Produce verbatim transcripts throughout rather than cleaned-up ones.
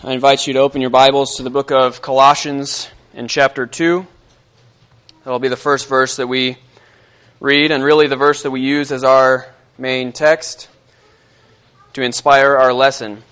I invite you to open your Bibles to the book of Colossians in chapter two. That'll be the first verse that we read, and really the verse that we use as our main text to inspire our lesson.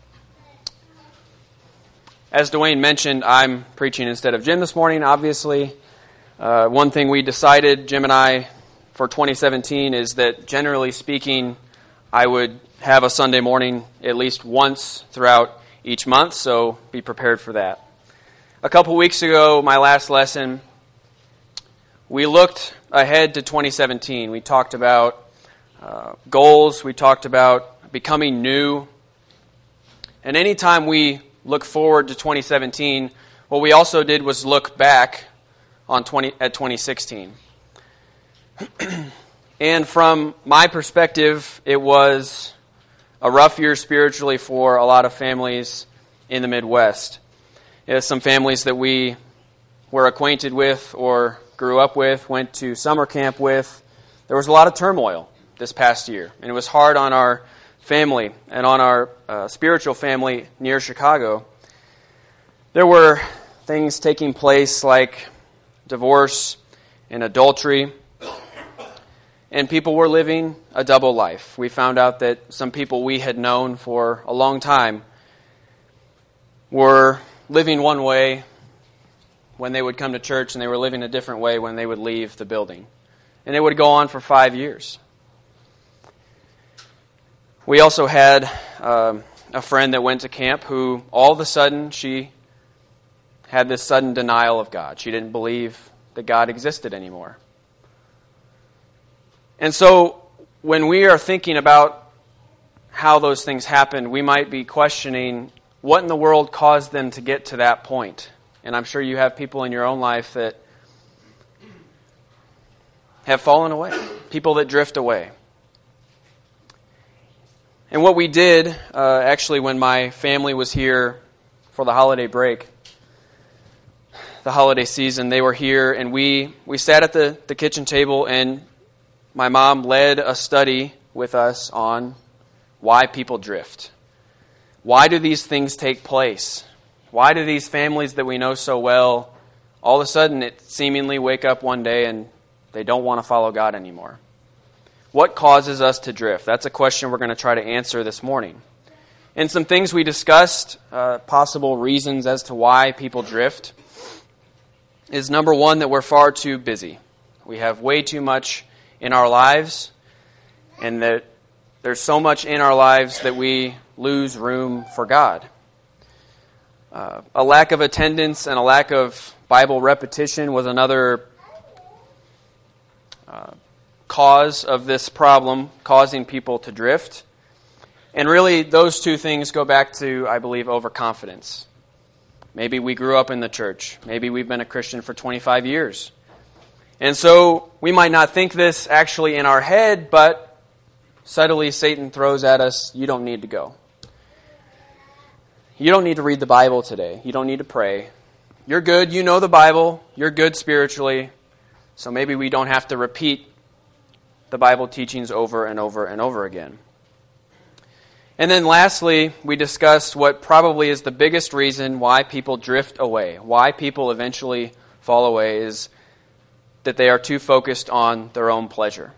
As Dwayne mentioned, I'm preaching instead of Jim this morning, obviously. Uh, one thing we decided, Jim and I, for twenty seventeen is that generally speaking, I would have a Sunday morning at least once throughout each month, so be prepared for that. A couple weeks ago, my last lesson, we looked ahead to twenty seventeen. We talked about uh, goals, we talked about becoming new. And anytime we look forward to twenty seventeen, what we also did was look back on twenty at twenty sixteen. And from my perspective, it was a rough year spiritually for a lot of families in the Midwest. It was some families that we were acquainted with or grew up with, went to summer camp with. There was a lot of turmoil this past year, and it was hard on our family and on our uh, spiritual family near Chicago. There were things taking place like divorce and adultery, and people were living a double life. We found out that some people we had known for a long time were living one way when they would come to church, and they were living a different way when they would leave the building. And it would go on for five years. We also had um, a friend that went to camp who all of a sudden she had this sudden denial of God. She didn't believe that God existed anymore. And so when we are thinking about how those things happened, we might be questioning what in the world caused them to get to that point. And I'm sure you have people in your own life that have fallen away, people that drift away. And what we did, uh, actually, when my family was here for the holiday break, the holiday season, they were here, and we, we sat at the, the kitchen table, and my mom led a study with us on why people drift. Why do these things take place? Why do these families that we know so well, all of a sudden it seemingly wake up one day and they don't want to follow God anymore? What causes us to drift? That's a question we're going to try to answer this morning. And some things we discussed, uh, possible reasons as to why people drift, is number one, that we're far too busy. We have way too much in our lives, and that there's so much in our lives that we lose room for God. Uh, a lack of attendance and a lack of Bible repetition was another uh, cause of this problem, causing people to drift. And really, those two things go back to, I believe, overconfidence. Maybe we grew up in the church. Maybe we've been a Christian for twenty-five years. And so we might not think this actually in our head, but subtly Satan throws at us, you don't need to go. You don't need to read the Bible today. You don't need to pray. You're good. You know the Bible. You're good spiritually. So maybe we don't have to repeat the Bible teachings over and over and over again. And then lastly, we discussed what probably is the biggest reason why people drift away, why people eventually fall away, is that they are too focused on their own pleasure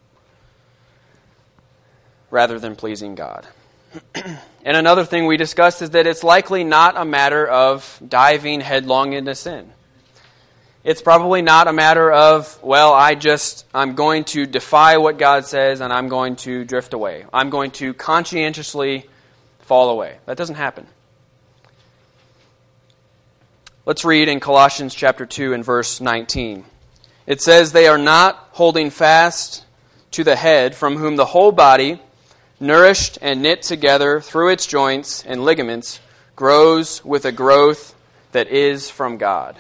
rather than pleasing God. And another thing we discussed is that it's likely not a matter of diving headlong into sin. It's probably not a matter of, well, I just, I'm going to defy what God says and I'm going to drift away. I'm going to conscientiously fall away. That doesn't happen. Let's read in Colossians chapter two and verse nineteen. It says, they are not holding fast to the head, from whom the whole body, nourished and knit together through its joints and ligaments, grows with a growth that is from God.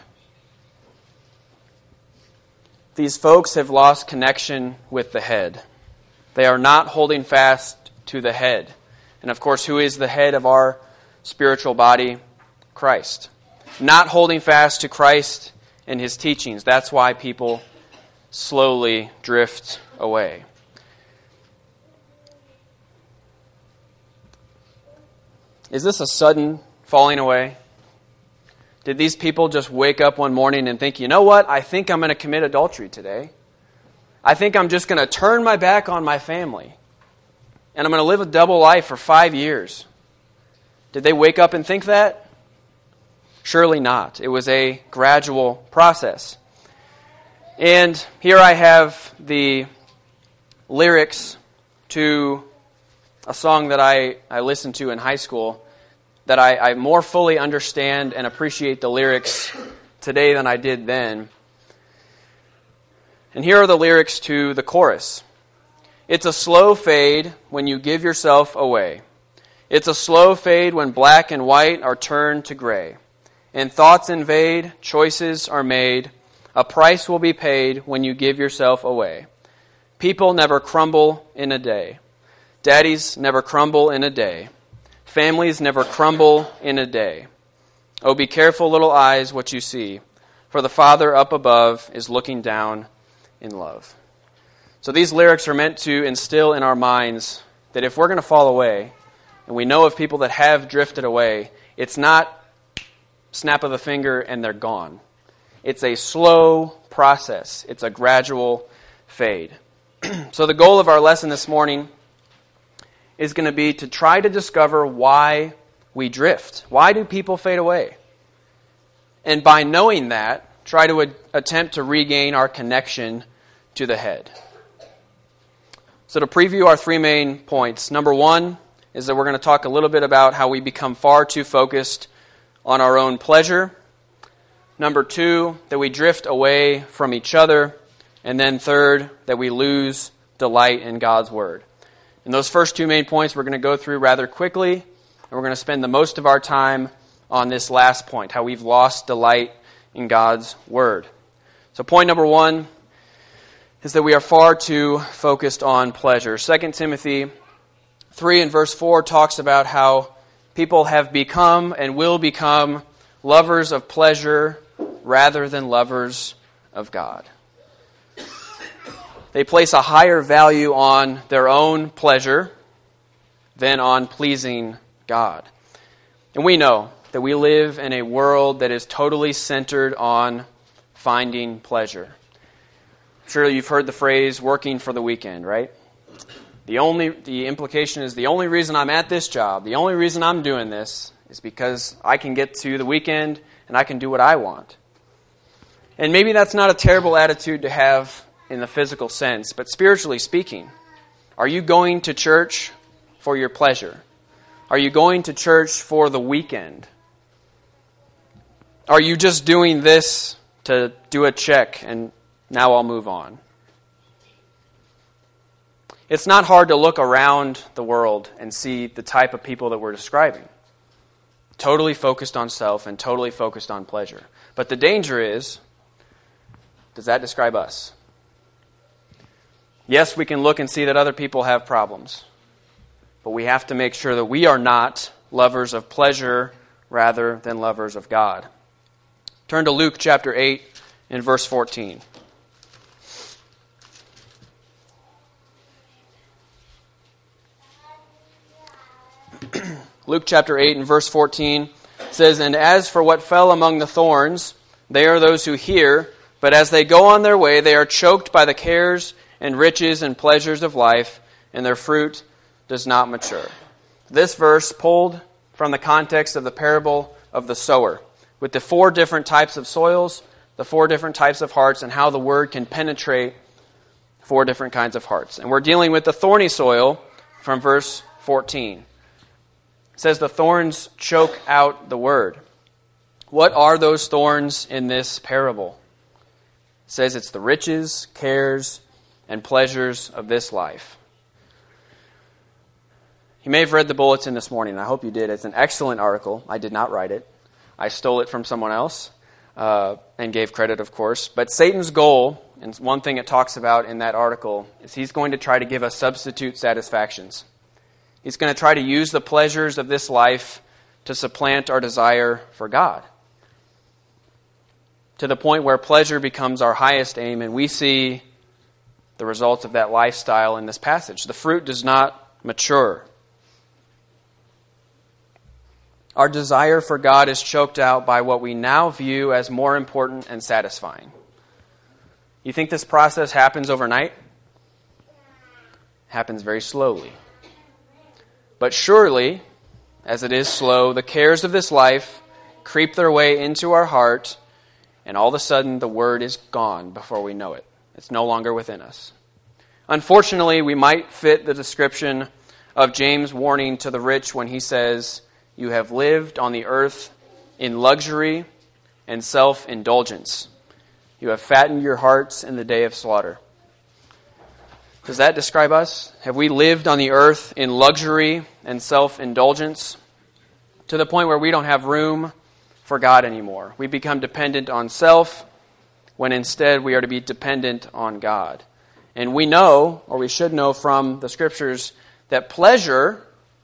These folks have lost connection with the head. They are not holding fast to the head. And of course, who is the head of our spiritual body? Christ. Not holding fast to Christ and His teachings. That's why people slowly drift away. Is this a sudden falling away? Did these people just wake up one morning and think, you know what, I think I'm going to commit adultery today. I think I'm just going to turn my back on my family. And I'm going to live a double life for five years. Did they wake up and think that? Surely not. It was a gradual process. And here I have the lyrics to a song that I, I listened to in high school that I, I more fully understand and appreciate the lyrics today than I did then. And here are the lyrics to the chorus. It's a slow fade when you give yourself away. It's a slow fade when black and white are turned to gray. And thoughts invade, choices are made. A price will be paid when you give yourself away. People never crumble in a day. Daddies never crumble in a day. Families never crumble in a day. Oh, be careful, little eyes, what you see, for the Father up above is looking down in love. So these lyrics are meant to instill in our minds that if we're going to fall away, and we know of people that have drifted away, it's not snap of the finger and they're gone. It's a slow process. It's a gradual fade. So the goal of our lesson this morning is going to be to try to discover why we drift. Why do people fade away? And by knowing that, try to ad- attempt to regain our connection to the head. So to preview our three main points, number one is that we're going to talk a little bit about how we become far too focused on our own pleasure. Number two, that we drift away from each other. And then third, that we lose delight in God's Word. And those first two main points we're going to go through rather quickly, and we're going to spend the most of our time on this last point, how we've lost delight in God's Word. So point number one is that we are far too focused on pleasure. Second Timothy three and verse four talks about how people have become and will become lovers of pleasure rather than lovers of God. They place a higher value on their own pleasure than on pleasing God. And we know that we live in a world that is totally centered on finding pleasure. Surely you've heard the phrase, working for the weekend, right? The only the implication is the only reason I'm at this job, the only reason I'm doing this is because I can get to the weekend and I can do what I want. And maybe that's not a terrible attitude to have in the physical sense, but spiritually speaking, are you going to church for your pleasure? Are you going to church for the weekend? Are you just doing this to do a check and now I'll move on? It's not hard to look around the world and see the type of people that we're describing. Totally focused on self and totally focused on pleasure. But the danger is, does that describe us? Yes, we can look and see that other people have problems, but we have to make sure that we are not lovers of pleasure rather than lovers of God. Turn to Luke chapter eight and verse fourteen. Luke chapter eight and verse fourteen says, "And as for what fell among the thorns, they are those who hear, but as they go on their way, they are choked by the cares and riches and pleasures of life, and their fruit does not mature." This verse pulled from the context of the parable of the sower, with the four different types of soils, the four different types of hearts, and how the word can penetrate four different kinds of hearts. And we're dealing with the thorny soil from verse fourteen. It says the thorns choke out the word. What are those thorns in this parable? It says it's the riches, cares, and pleasures of this life. You may have read the bulletin this morning. I hope you did. It's an excellent article. I did not write it. I stole it from someone else uh, and gave credit, of course. But Satan's goal, and one thing it talks about in that article, is he's going to try to give us substitute satisfactions. He's going to try to use the pleasures of this life to supplant our desire for God, to the point where pleasure becomes our highest aim, and we see the results of that lifestyle in this passage. The fruit does not mature. our desire for God is choked out by what we now view as more important and satisfying. You think this process happens overnight? Happens very slowly. But surely, as it is slow, the cares of this life creep their way into our heart, and all of a sudden the word is gone before we know it. It's no longer within us. Unfortunately, we might fit the description of James' warning to the rich when he says, "You have lived on the earth in luxury and self-indulgence. You have fattened your hearts in the day of slaughter." Does that describe us? Have we lived on the earth in luxury and self-indulgence to the point where we don't have room for God anymore? We become dependent on self when instead we are to be dependent on God. And we know, or we should know from the Scriptures, that pleasure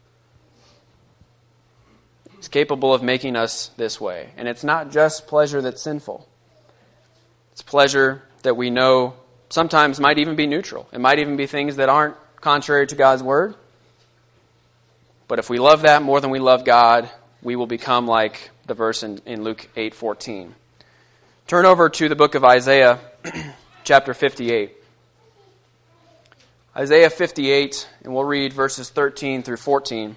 is capable of making us this way. And it's not just pleasure that's sinful. It's pleasure that we know sometimes might even be neutral. It might even be things that aren't contrary to God's Word. But if we love that more than we love God, we will become like the verse in, in Luke eight fourteen. Turn over to the book of Isaiah, chapter fifty-eight. Isaiah fifty-eight, and we'll read verses thirteen through fourteen.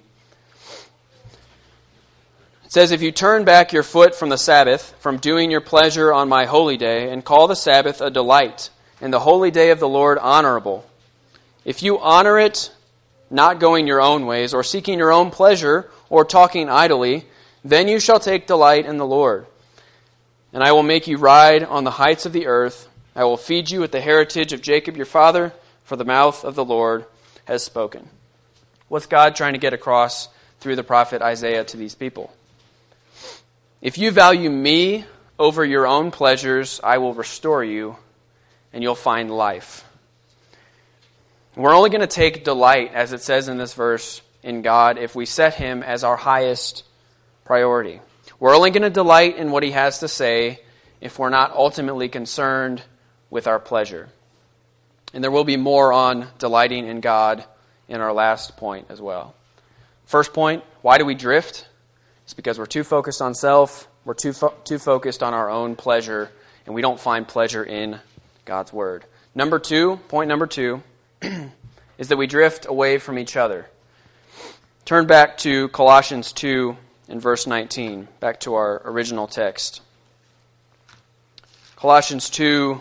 It says, "If you turn back your foot from the Sabbath, from doing your pleasure on my holy day, and call the Sabbath a delight, and the holy day of the Lord honorable, if you honor it, not going your own ways, or seeking your own pleasure, or talking idly, then you shall take delight in the Lord. And I will make you ride on the heights of the earth. I will feed you with the heritage of Jacob your father, for the mouth of the Lord has spoken." What's God trying to get across through the prophet Isaiah to these people? If you value me over your own pleasures, I will restore you, and you'll find life. We're only going to take delight, as it says in this verse, in God if we set Him as our highest priority. We're only going to delight in what He has to say if we're not ultimately concerned with our pleasure. And there will be more on delighting in God in our last point as well. First point, why do we drift? It's because we're too focused on self, we're too fo- too focused on our own pleasure, and we don't find pleasure in God's Word. Number two, point number two, is that we drift away from each other. Turn back to Colossians two and verse nineteen, back to our original text. Colossians two,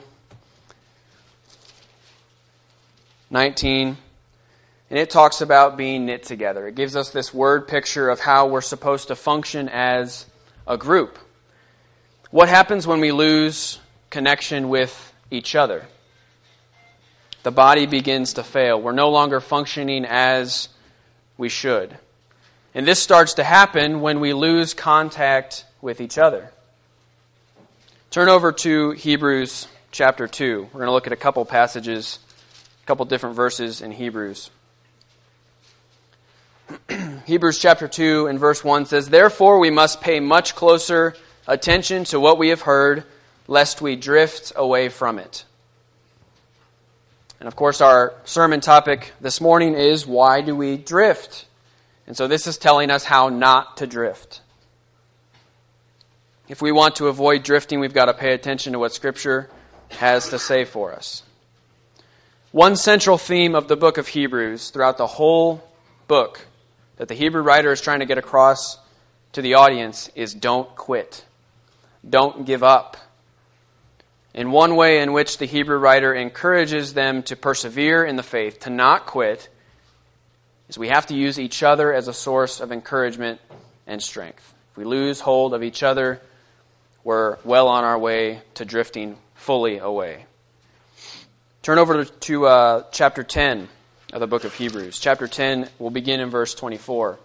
nineteen, and it talks about being knit together. It gives us this word picture of how we're supposed to function as a group. What happens when we lose connection with each other? The body begins to fail. We're no longer functioning as we should. And this starts to happen when we lose contact with each other. Turn over to Hebrews chapter two. We're going to look at a couple passages, a couple different verses in Hebrews. Hebrews chapter two and verse one says, "Therefore we must pay much closer attention to what we have heard, lest we drift away from it." And of course our sermon topic this morning is, why do we drift? And so this is telling us how not to drift. If we want to avoid drifting, we've got to pay attention to what Scripture has to say for us. One central theme of the book of Hebrews throughout the whole book that the Hebrew writer is trying to get across to the audience is don't quit. Don't give up. And one way in which the Hebrew writer encourages them to persevere in the faith, to not quit, is we have to use each other as a source of encouragement and strength. If we lose hold of each other, we're well on our way to drifting fully away. Turn over to uh, chapter ten of the book of Hebrews. Chapter ten will begin in verse twenty-four.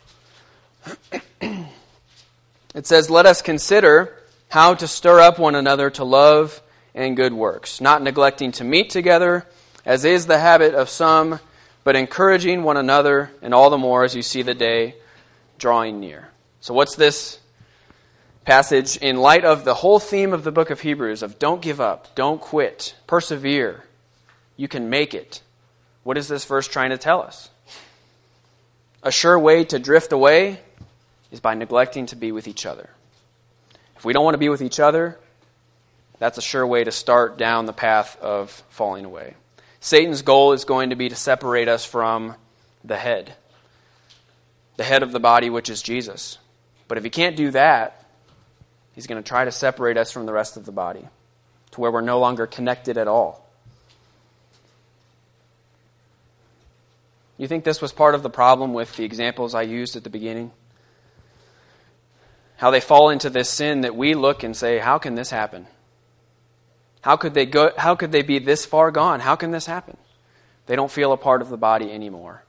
It says, "Let us consider how to stir up one another to love and good works, not neglecting to meet together, as is the habit of some, but encouraging one another, and all the more as you see the day drawing near." So what's this passage in light of the whole theme of the book of Hebrews of don't give up, don't quit, persevere, you can make it? What is this verse trying to tell us? A sure way to drift away is by neglecting to be with each other. If we don't want to be with each other, that's a sure way to start down the path of falling away. Satan's goal is going to be to separate us from the head, the head of the body, which is Jesus. But if he can't do that, he's going to try to separate us from the rest of the body to where we're no longer connected at all. You think this was part of the problem with the examples I used at the beginning? How they fall into this sin that we look and say, how can this happen? How could they go? How could they be this far gone? How can this happen? They don't feel a part of the body anymore.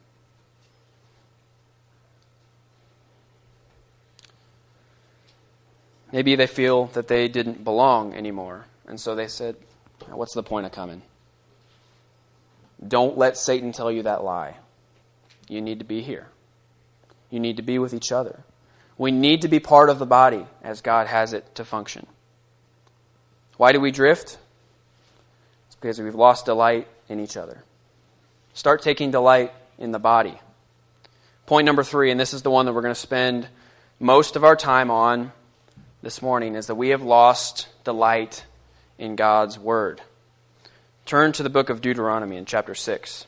Maybe they feel that they didn't belong anymore. And so they said, what's the point of coming? Don't let Satan tell you that lie. You need to be here. You need to be with each other. We need to be part of the body as God has it to function. Why do we drift? It's because we've lost delight in each other. Start taking delight in the body. Point number three, and this is the one that we're going to spend most of our time on this morning, is that we have lost delight in God's Word. Turn to the book of Deuteronomy in chapter six.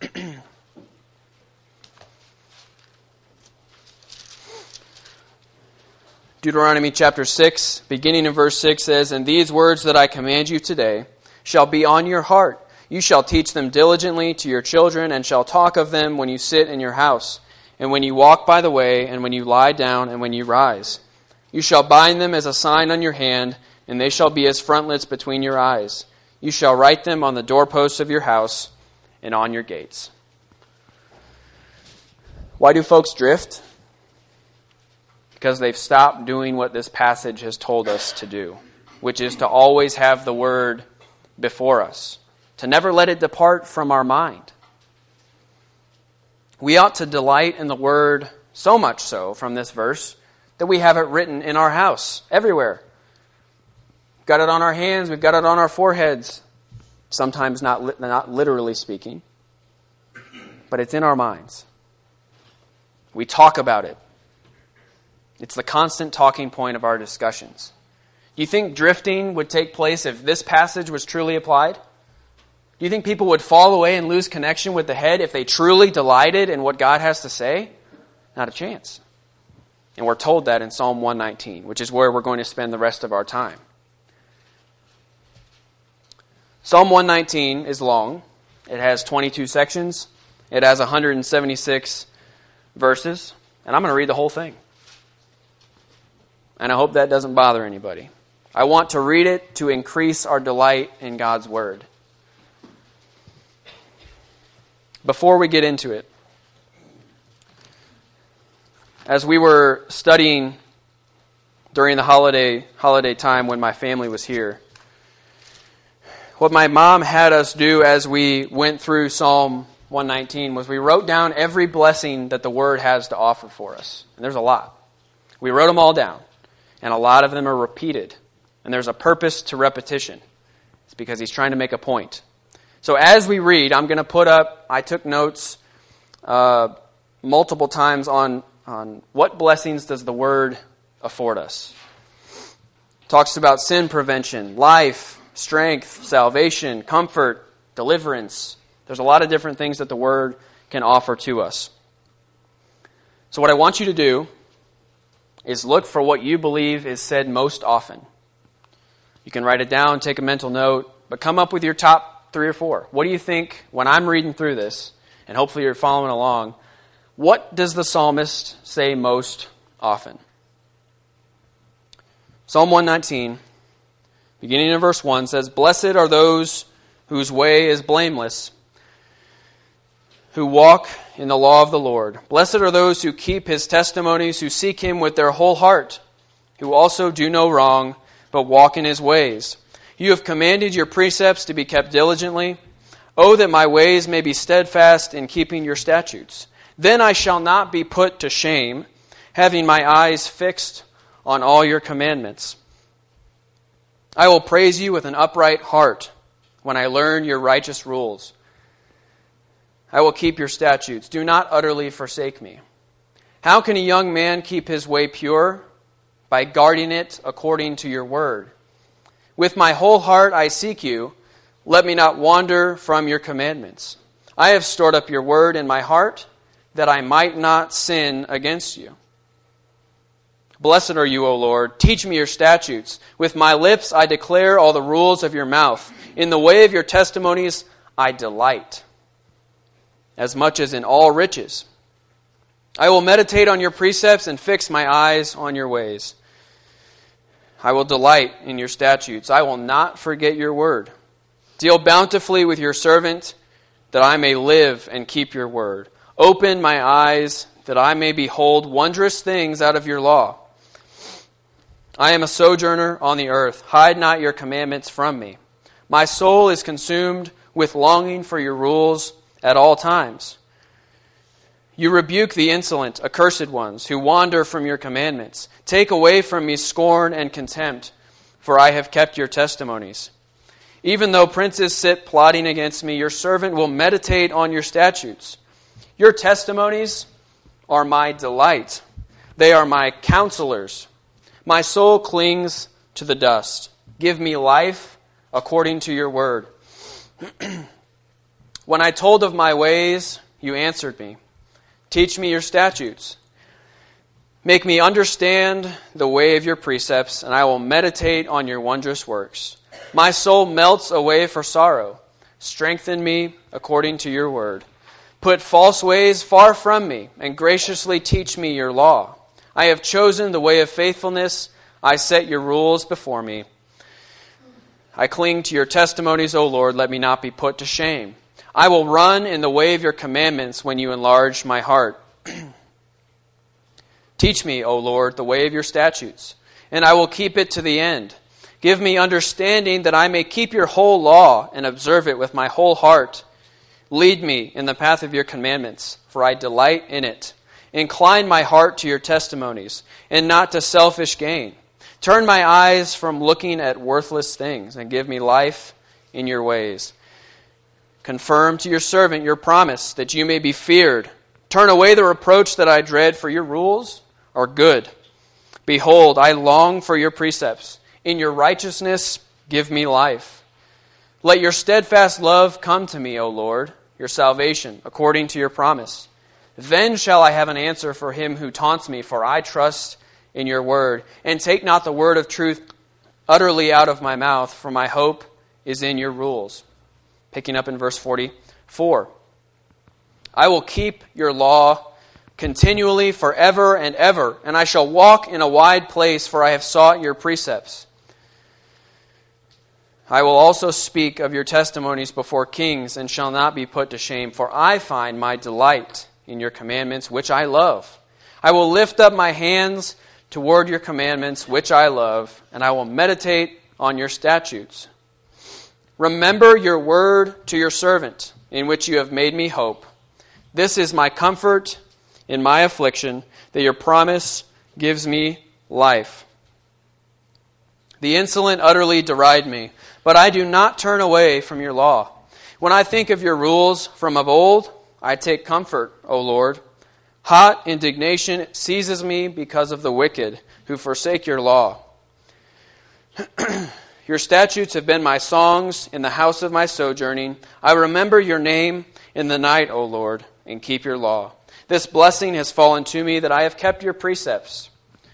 Deuteronomy chapter six, beginning in verse six says, "And these words that I command you today shall be on your heart. You shall teach them diligently to your children, and shall talk of them when you sit in your house, and when you walk by the way, and when you lie down, and when you rise. You shall bind them as a sign on your hand, and they shall be as frontlets between your eyes. You shall write them on the doorposts of your house and on your gates." Why do folks drift? Because they've stopped doing what this passage has told us to do, which is to always have the Word before us, to never let it depart from our mind. We ought to delight in the Word so much so from this verse that we have it written in our house, everywhere. We've got it on our hands, we've got it on our foreheads, sometimes not, li- not literally speaking, but it's in our minds. We talk about it. It's the constant talking point of our discussions. Do you think drifting would take place if this passage was truly applied? Do you think people would fall away and lose connection with the head if they truly delighted in what God has to say? Not a chance. And we're told that in Psalm one nineteen, which is where we're going to spend the rest of our time. Psalm one nineteen is long. It has twenty-two sections. It has one hundred seventy-six verses. And I'm going to read the whole thing. And I hope that doesn't bother anybody. I want to read it to increase our delight in God's Word. Before we get into it, as we were studying during the holiday holiday time when my family was here, what my mom had us do as we went through Psalm one nineteen was we wrote down every blessing that the Word has to offer for us. And there's a lot. We wrote them all down. And a lot of them are repeated. And there's a purpose to repetition. It's because he's trying to make a point. So as we read, I'm going to put up, I took notes uh, multiple times on, on what blessings does the Word afford us. It talks about sin prevention, life, strength, salvation, comfort, deliverance. There's a lot of different things that the Word can offer to us. So what I want you to do is look for what you believe is said most often. You can write it down, take a mental note, but come up with your top three or four. What do you think, when I'm reading through this, and hopefully you're following along, what does the psalmist say most often? Psalm one nineteen, beginning in verse one, says, "Blessed are those whose way is blameless, who walk in the law of the Lord. Blessed are those who keep His testimonies, who seek Him with their whole heart, who also do no wrong, but walk in His ways. You have commanded your precepts to be kept diligently. Oh, that my ways may be steadfast in keeping your statutes. Then I shall not be put to shame, having my eyes fixed on all your commandments. I will praise you with an upright heart when I learn your righteous rules. I will keep your statutes. Do not utterly forsake me. How can a young man keep his way pure? By guarding it according to your word. With my whole heart I seek you. Let me not wander from your commandments. I have stored up your word in my heart, that I might not sin against you. Blessed are you, O Lord. Teach me your statutes. With my lips I declare all the rules of your mouth. In the way of your testimonies I delight, as much as in all riches. I will meditate on your precepts and fix my eyes on your ways. I will delight in your statutes. I will not forget your word. Deal bountifully with your servant, that I may live and keep your word. Open my eyes, that I may behold wondrous things out of your law. I am a sojourner on the earth. Hide not your commandments from me. My soul is consumed with longing for your rules at all times. You rebuke the insolent, accursed ones who wander from your commandments. Take away from me scorn and contempt, for I have kept your testimonies. Even though princes sit plotting against me, your servant will meditate on your statutes. Your testimonies are my delight. They are my counselors. My soul clings to the dust. Give me life according to your word. When I told of my ways, you answered me. Teach me your statutes. Make me understand the way of your precepts, and I will meditate on your wondrous works. My soul melts away for sorrow. Strengthen me according to your word. Put false ways far from me, and graciously teach me your law. I have chosen the way of faithfulness. I set your rules before me. I cling to your testimonies, O Lord. Let me not be put to shame. I will run in the way of your commandments when you enlarge my heart. Teach me, O Lord, the way of your statutes, and I will keep it to the end. Give me understanding that I may keep your whole law and observe it with my whole heart. Lead me in the path of your commandments, for I delight in it. Incline my heart to your testimonies, and not to selfish gain. Turn my eyes from looking at worthless things, and give me life in your ways. Confirm to your servant your promise, that you may be feared. Turn away the reproach that I dread, for your rules are good. Behold, I long for your precepts. In your righteousness, give me life. Let your steadfast love come to me, O Lord, your salvation, according to your promise. Then shall I have an answer for him who taunts me, for I trust in your word. And take not the word of truth utterly out of my mouth, for my hope is in your rules. Picking up in verse forty-four. I will keep your law continually forever and ever, and I shall walk in a wide place, for I have sought your precepts. I will also speak of your testimonies before kings, and shall not be put to shame, for I find my delight in your commandments, which I love. I will lift up my hands toward your commandments, which I love, and I will meditate on your statutes. Remember your word to your servant, in which you have made me hope. This is my comfort in my affliction, that your promise gives me life. The insolent utterly deride me, but I do not turn away from your law. When I think of your rules from of old, I take comfort, O Lord. Hot indignation seizes me because of the wicked who forsake your law. Your statutes have been my songs in the house of my sojourning. I remember your name in the night, O Lord, and keep your law. This blessing has fallen to me, that I have kept your precepts.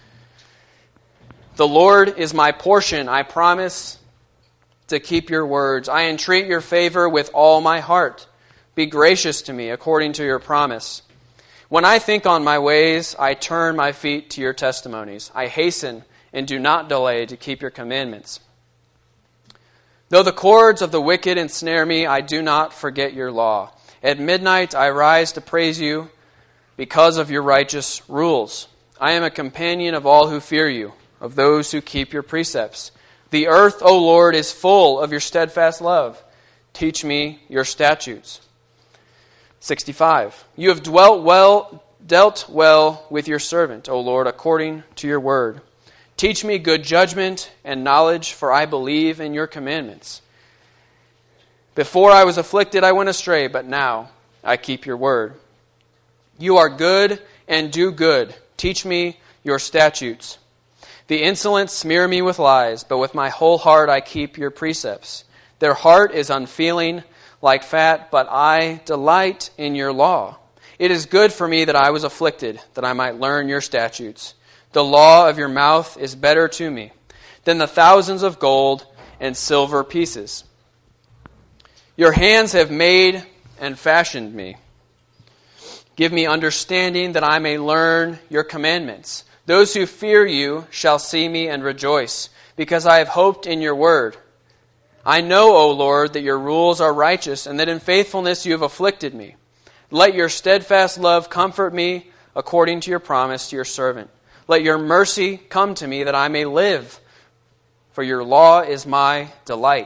The Lord is my portion. I promise to keep your words. I entreat your favor with all my heart. Be gracious to me according to your promise. When I think on my ways, I turn my feet to your testimonies. I hasten and do not delay to keep your commandments. Though the cords of the wicked ensnare me, I do not forget your law. At midnight I rise to praise you because of your righteous rules. I am a companion of all who fear you, of those who keep your precepts. The earth, O Lord, is full of your steadfast love. Teach me your statutes. sixty-five. You have dwelt well, dealt well with your servant, O Lord, according to your word. Teach me good judgment and knowledge, for I believe in your commandments. Before I was afflicted, I went astray, but now I keep your word. You are good and do good. Teach me your statutes. The insolent smear me with lies, but with my whole heart I keep your precepts. Their heart is unfeeling like fat, but I delight in your law. It is good for me that I was afflicted, that I might learn your statutes. The law of your mouth is better to me than the thousands of gold and silver pieces. Your hands have made and fashioned me. Give me understanding that I may learn your commandments. Those who fear you shall see me and rejoice, because I have hoped in your word. I know, O Lord, that your rules are righteous, and that in faithfulness you have afflicted me. Let your steadfast love comfort me according to your promise to your servant. Let your mercy come to me that I may live, for your law is my delight.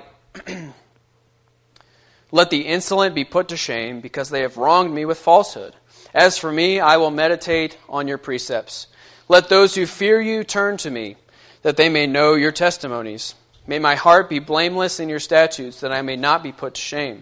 Let the insolent be put to shame, because they have wronged me with falsehood. As for me, I will meditate on your precepts. Let those who fear you turn to me, that they may know your testimonies. May my heart be blameless in your statutes, that I may not be put to shame.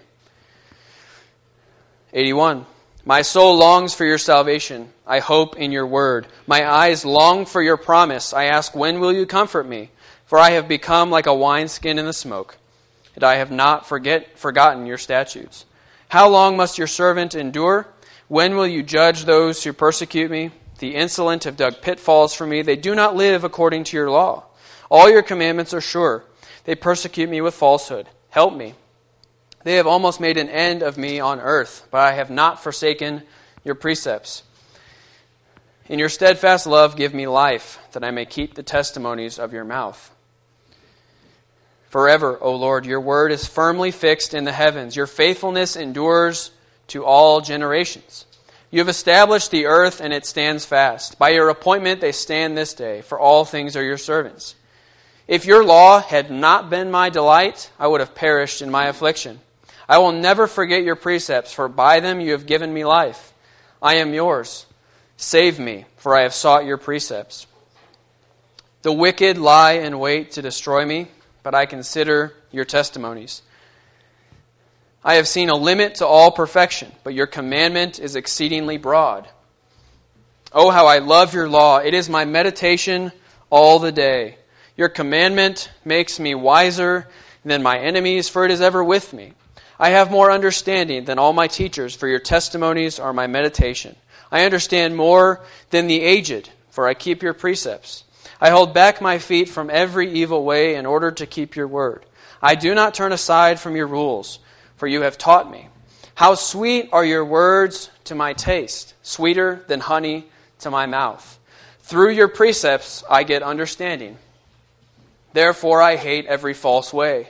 eighty-one. My soul longs for your salvation. I hope in your word. My eyes long for your promise. I ask, when will you comfort me? For I have become like a wineskin in the smoke, and I have not forget, forgotten your statutes. How long must your servant endure? When will you judge those who persecute me? The insolent have dug pitfalls for me. They do not live according to your law. All your commandments are sure. They persecute me with falsehood. Help me. They have almost made an end of me on earth, but I have not forsaken your precepts. In your steadfast love give me life, that I may keep the testimonies of your mouth. Forever, O Lord, your word is firmly fixed in the heavens. Your faithfulness endures to all generations. You have established the earth, and it stands fast. By your appointment they stand this day, for all things are your servants. If your law had not been my delight, I would have perished in my affliction. I will never forget your precepts, for by them you have given me life. I am yours. Save me, for I have sought your precepts. The wicked lie in wait to destroy me, but I consider your testimonies. I have seen a limit to all perfection, but your commandment is exceedingly broad. Oh, how I love your law. It is my meditation all the day. Your commandment makes me wiser than my enemies, for it is ever with me. I have more understanding than all my teachers, for your testimonies are my meditation. I understand more than the aged, for I keep your precepts. I hold back my feet from every evil way in order to keep your word. I do not turn aside from your rules, for you have taught me. How sweet are your words to my taste, sweeter than honey to my mouth. Through your precepts I get understanding. Therefore I hate every false way.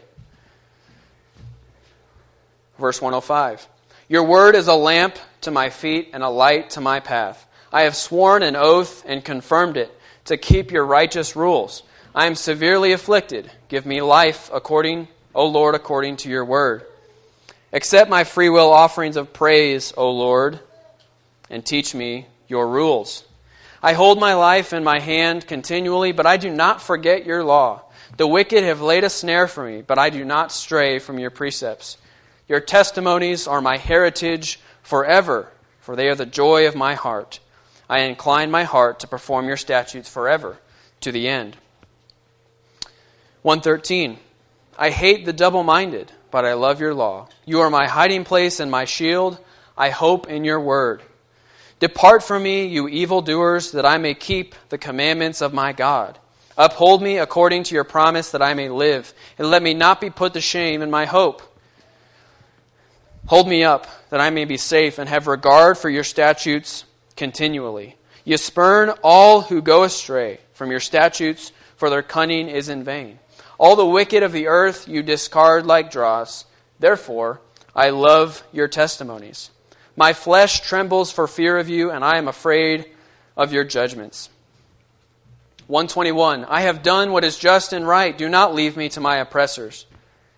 Verse one oh five. Your word is a lamp to my feet and a light to my path. I have sworn an oath and confirmed it to keep your righteous rules. I am severely afflicted. Give me life according, O Lord, according to your word. Accept my freewill offerings of praise, O Lord, and teach me your rules. I hold my life in my hand continually, but I do not forget your law. The wicked have laid a snare for me, but I do not stray from your precepts. Your testimonies are my heritage forever, for they are the joy of my heart. I incline my heart to perform your statutes forever, to the end. one thirteen. I hate the double-minded, but I love your law. You are my hiding place and my shield. I hope in your word. Depart from me, you evildoers, that I may keep the commandments of my God. Uphold me according to your promise, that I may live, and let me not be put to shame in my hope. Hold me up, that I may be safe and have regard for your statutes continually. You spurn all who go astray from your statutes, for their cunning is in vain. All the wicked of the earth you discard like dross. Therefore, I love your testimonies. My flesh trembles for fear of you, and I am afraid of your judgments. one twenty-one. I have done what is just and right. Do not leave me to my oppressors.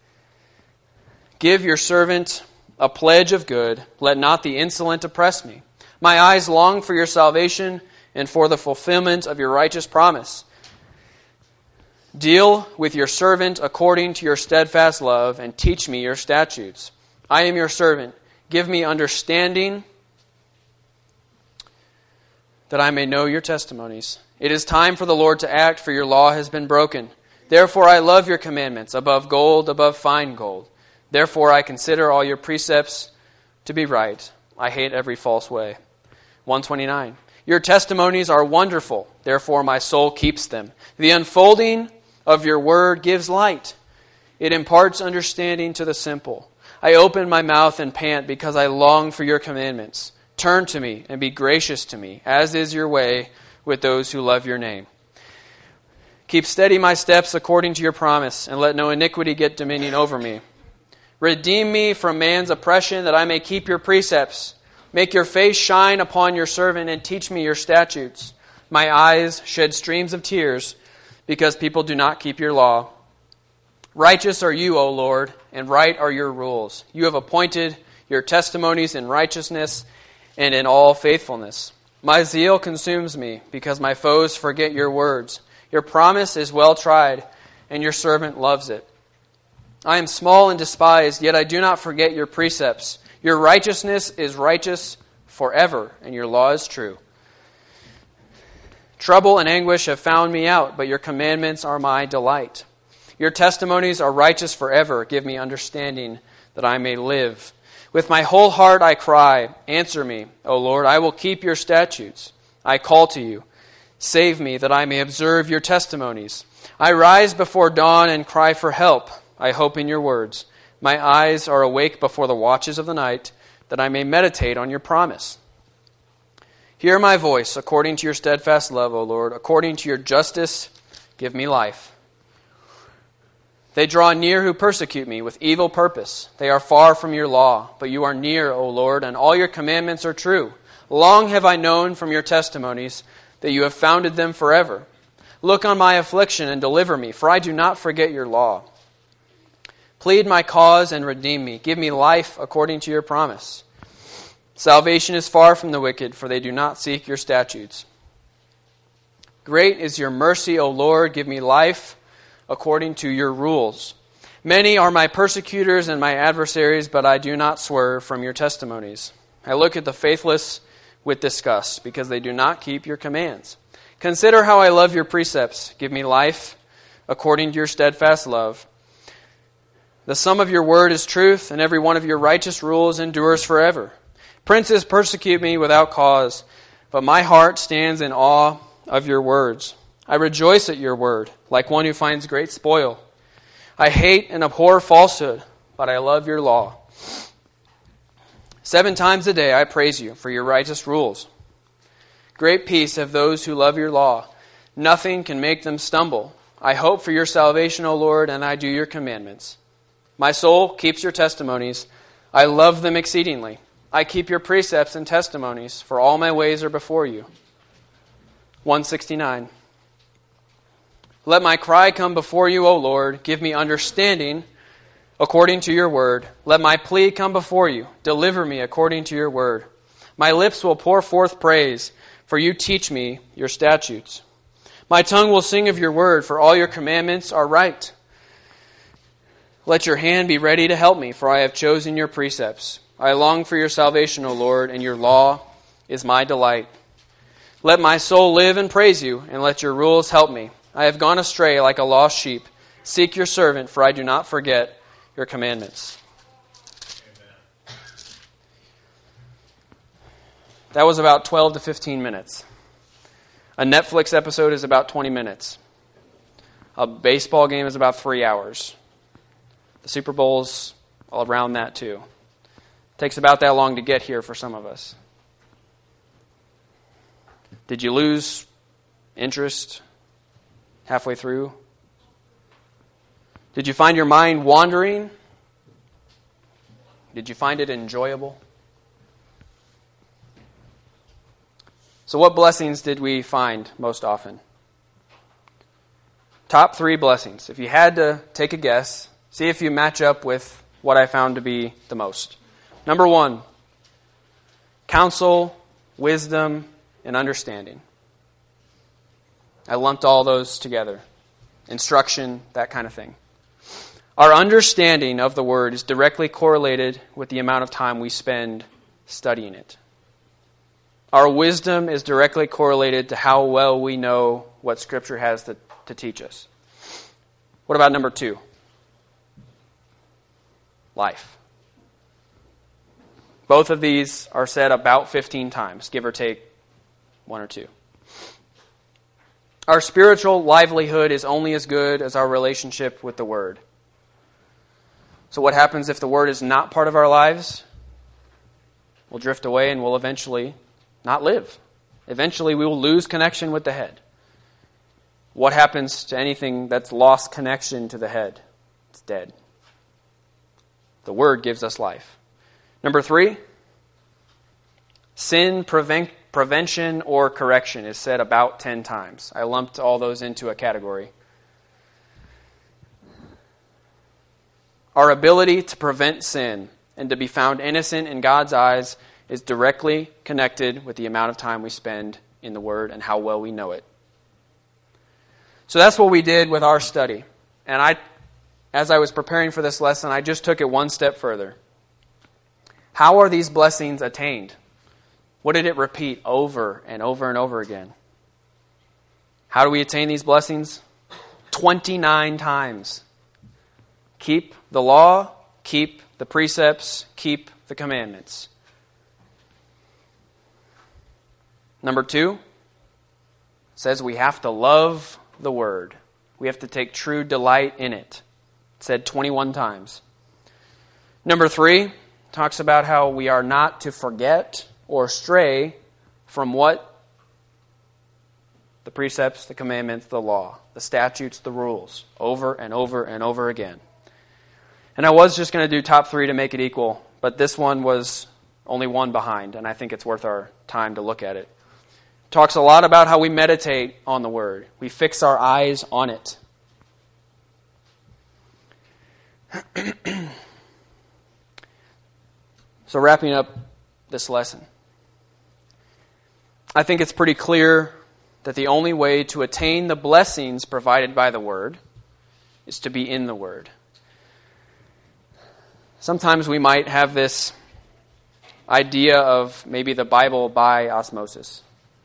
Give your servant a pledge of good. Let not the insolent oppress me. My eyes long for your salvation and for the fulfillment of your righteous promise. Deal with your servant according to your steadfast love, and teach me your statutes. I am your servant. Give me understanding that I may know your testimonies. It is time for the Lord to act, for your law has been broken. Therefore I love your commandments above gold, above fine gold. Therefore I consider all your precepts to be right. I hate every false way. one twenty-nine. Your testimonies are wonderful. Therefore my soul keeps them. The unfolding of your word gives light. It imparts understanding to the simple. I open my mouth and pant because I long for your commandments. Turn to me and be gracious to me, as is your way with those who love your name. Keep steady my steps according to your promise, and let no iniquity get dominion over me. Redeem me from man's oppression, that I may keep your precepts. Make your face shine upon your servant, and teach me your statutes. My eyes shed streams of tears, because people do not keep your law. Righteous are you, O Lord, and right are your rules. You have appointed your testimonies in righteousness and in all faithfulness. My zeal consumes me, because my foes forget your words. Your promise is well tried, and your servant loves it. I am small and despised, yet I do not forget your precepts. Your righteousness is righteous forever, and your law is true. Trouble and anguish have found me out, but your commandments are my delight. Your testimonies are righteous forever. Give me understanding that I may live. With my whole heart I cry, answer me, O Lord, I will keep your statutes. I call to you. Save me that I may observe your testimonies. I rise before dawn and cry for help. I hope in your words. My eyes are awake before the watches of the night, that I may meditate on your promise. Hear my voice according to your steadfast love, O Lord. According to your justice, give me life. They draw near who persecute me with evil purpose. They are far from your law, but you are near, O Lord, and all your commandments are true. Long have I known from your testimonies that you have founded them forever. Look on my affliction and deliver me, for I do not forget your law. Plead my cause and redeem me. Give me life according to your promise. Salvation is far from the wicked, for they do not seek your statutes. Great is your mercy, O Lord. Give me life according to your rules. Many are my persecutors and my adversaries, but I do not swerve from your testimonies. I look at the faithless with disgust, because they do not keep your commands. Consider how I love your precepts. Give me life according to your steadfast love. The sum of your word is truth, and every one of your righteous rules endures forever. Princes persecute me without cause, but my heart stands in awe of your words. I rejoice at your word, like one who finds great spoil. I hate and abhor falsehood, but I love your law. Seven times a day I praise you for your righteous rules. Great peace have those who love your law. Nothing can make them stumble. I hope for your salvation, O Lord, and I do your commandments. My soul keeps your testimonies. I love them exceedingly. I keep your precepts and testimonies, for all my ways are before you. one sixty-nine. Let my cry come before you, O Lord. Give me understanding according to your word. Let my plea come before you. Deliver me according to your word. My lips will pour forth praise, for you teach me your statutes. My tongue will sing of your word, for all your commandments are right. Let your hand be ready to help me, for I have chosen your precepts. I long for your salvation, O Lord, and your law is my delight. Let my soul live and praise you, and let your rules help me. I have gone astray like a lost sheep. Seek your servant, for I do not forget your commandments. Amen. That was about twelve to fifteen minutes. A Netflix episode is about twenty minutes. A baseball game is about three hours. The Super Bowl's all around that too. It takes about that long to get here for some of us. Did you lose interest halfway through? Did you find your mind wandering? Did you find it enjoyable? So what blessings did we find most often? Top three blessings. If you had to take a guess, see if you match up with what I found to be the most. Number one, counsel, wisdom, and understanding. I lumped all those together. Instruction, that kind of thing. Our understanding of the Word is directly correlated with the amount of time we spend studying it. Our wisdom is directly correlated to how well we know what Scripture has to, to teach us. What about number two? Life. Both of these are said about fifteen times, give or take one or two. Our spiritual livelihood is only as good as our relationship with the Word. So what happens if the Word is not part of our lives? We'll drift away and we'll eventually not live. Eventually we will lose connection with the head. What happens to anything that's lost connection to the head? It's dead. The Word gives us life. Number three, sin prevent, prevention or correction is said about ten times. I lumped all those into a category. Our ability to prevent sin and to be found innocent in God's eyes is directly connected with the amount of time we spend in the Word and how well we know it. So that's what we did with our study. And I, as I was preparing for this lesson, I just took it one step further. How are these blessings attained? What did it repeat over and over and over again? How do we attain these blessings? twenty-nine times. Keep the law, keep the precepts, keep the commandments. Number two, it says we have to love the Word. We have to take true delight in it. It said twenty-one times. Number three, talks about how we are not to forget or stray from what? The precepts, the commandments, the law, the statutes, the rules, over and over and over again. And I was just going to do top three to make it equal, but this one was only one behind, and I think it's worth our time to look at it. It talks a lot about how we meditate on the Word. We fix our eyes on it. So wrapping up this lesson, I think it's pretty clear that the only way to attain the blessings provided by the Word is to be in the Word. Sometimes we might have this idea of maybe the Bible by osmosis.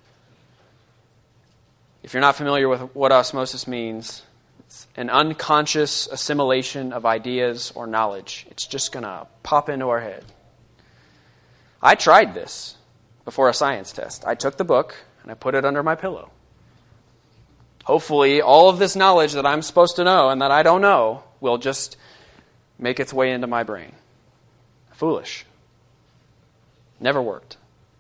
If you're not familiar with what osmosis means, it's an unconscious assimilation of ideas or knowledge. It's just going to pop into our head. I tried this before a science test. I took the book and I put it under my pillow. Hopefully, all of this knowledge that I'm supposed to know and that I don't know will just make its way into my brain. Foolish. Never worked.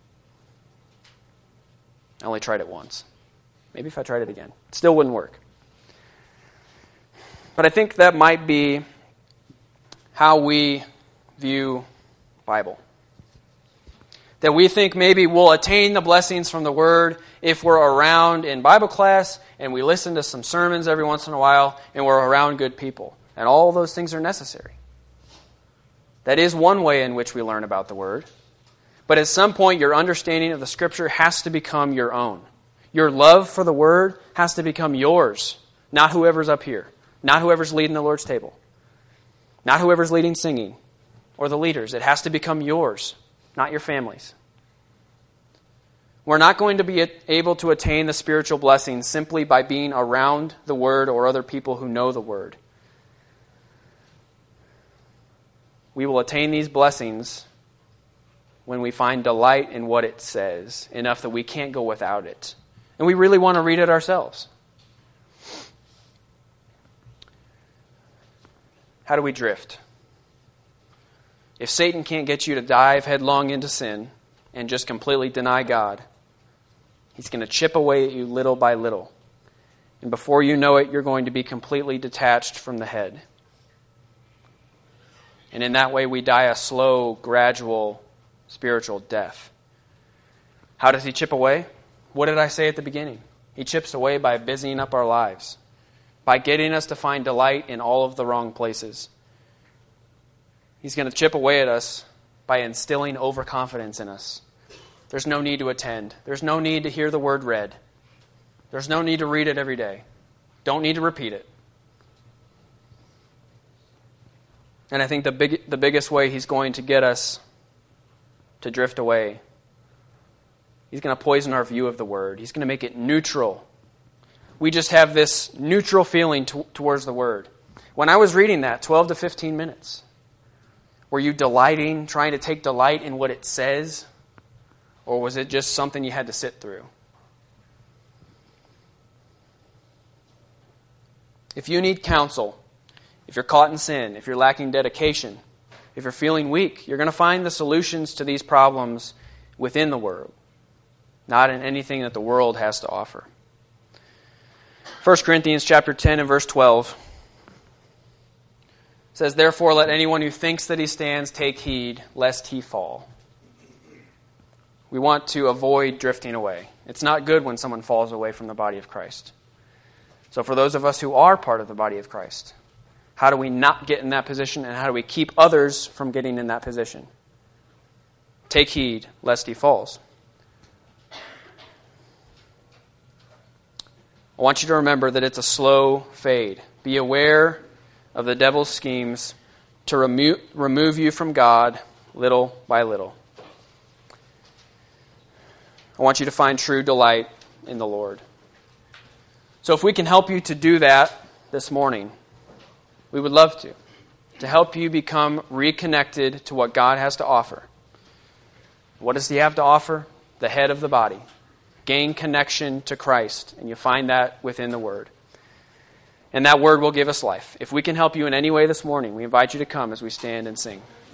I only tried it once. Maybe if I tried it again, it still wouldn't work. But I think that might be how we view Bible. That we think maybe we'll attain the blessings from the Word if we're around in Bible class and we listen to some sermons every once in a while and we're around good people. And all those things are necessary. That is one way in which we learn about the Word. But at some point, your understanding of the Scripture has to become your own. Your love for the Word has to become yours, not whoever's up here, not whoever's leading the Lord's table, not whoever's leading singing or the leaders. It has to become yours, not your family's. We're not going to be able to attain the spiritual blessings simply by being around the Word or other people who know the Word. We will attain these blessings when we find delight in what it says, enough that we can't go without it. And we really want to read it ourselves. How do we drift? If Satan can't get you to dive headlong into sin and just completely deny God, he's going to chip away at you little by little. And before you know it, you're going to be completely detached from the head. And in that way, we die a slow, gradual, spiritual death. How does he chip away? What did I say at the beginning? He chips away by busying up our lives, by getting us to find delight in all of the wrong places. He's going to chip away at us by instilling overconfidence in us. There's no need to attend. There's no need to hear the Word read. There's no need to read it every day. Don't need to repeat it. And I think the big, the biggest way he's going to get us to drift away He's going to poison our view of the Word. He's going to make it neutral. We just have this neutral feeling to, towards the Word. When I was reading that, twelve to fifteen minutes, were you delighting, trying to take delight in what it says? Or was it just something you had to sit through? If you need counsel, if you're caught in sin, if you're lacking dedication, if you're feeling weak, you're going to find the solutions to these problems within the Word, not in anything that the world has to offer. First Corinthians chapter ten and verse twelve says, "Therefore let anyone who thinks that he stands take heed, lest he fall." We want to avoid drifting away. It's not good when someone falls away from the body of Christ. So for those of us who are part of the body of Christ, how do we not get in that position, and how do we keep others from getting in that position? Take heed, lest he falls. I want you to remember that it's a slow fade. Be aware of the devil's schemes to remo- remove you from God little by little. I want you to find true delight in the Lord. So if we can help you to do that this morning, we would love to. To help you become reconnected to what God has to offer. What does He have to offer? The head of the body. Gain connection to Christ, and you find that within the Word. And that Word will give us life. If we can help you in any way this morning, we invite you to come as we stand and sing.